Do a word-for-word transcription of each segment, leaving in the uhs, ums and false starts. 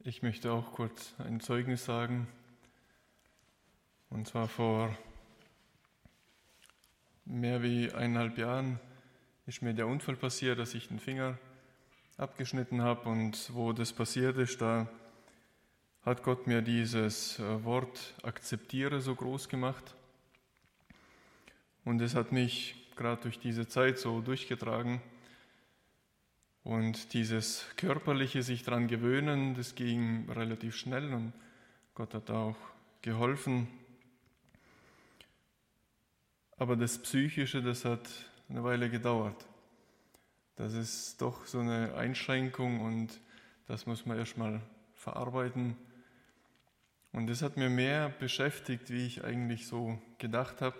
Ich möchte auch kurz ein Zeugnis sagen. Und zwar vor mehr wie eineinhalb Jahren ist mir der Unfall passiert, dass ich den Finger abgeschnitten habe. Und wo das passiert ist, da hat Gott mir dieses Wort akzeptiere so groß gemacht. Und es hat mich gerade durch diese Zeit so durchgetragen. Und dieses körperliche sich daran gewöhnen, das ging relativ schnell und Gott hat auch geholfen. Aber das Psychische, das hat eine Weile gedauert. Das ist doch so eine Einschränkung und das muss man erstmal verarbeiten. Und das hat mir mehr beschäftigt, wie ich eigentlich so gedacht habe.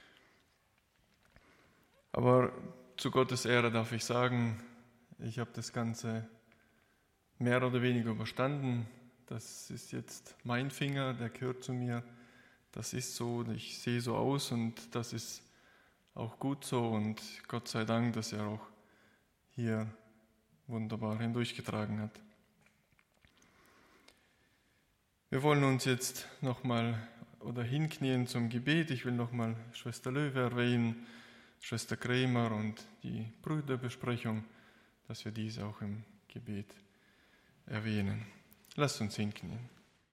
Aber zu Gottes Ehre darf ich sagen, ich habe das Ganze mehr oder weniger überstanden. Das ist jetzt mein Finger, der gehört zu mir. Das ist so, ich sehe so aus und das ist auch gut so. Und Gott sei Dank, dass er auch hier wunderbar hindurchgetragen hat. Wir wollen uns jetzt nochmal oder hinknien zum Gebet. Ich will nochmal Schwester Löwe erwähnen, Schwester Krämer und die Brüderbesprechung, dass wir diese auch im Gebet erwähnen. Lasst uns hinknien.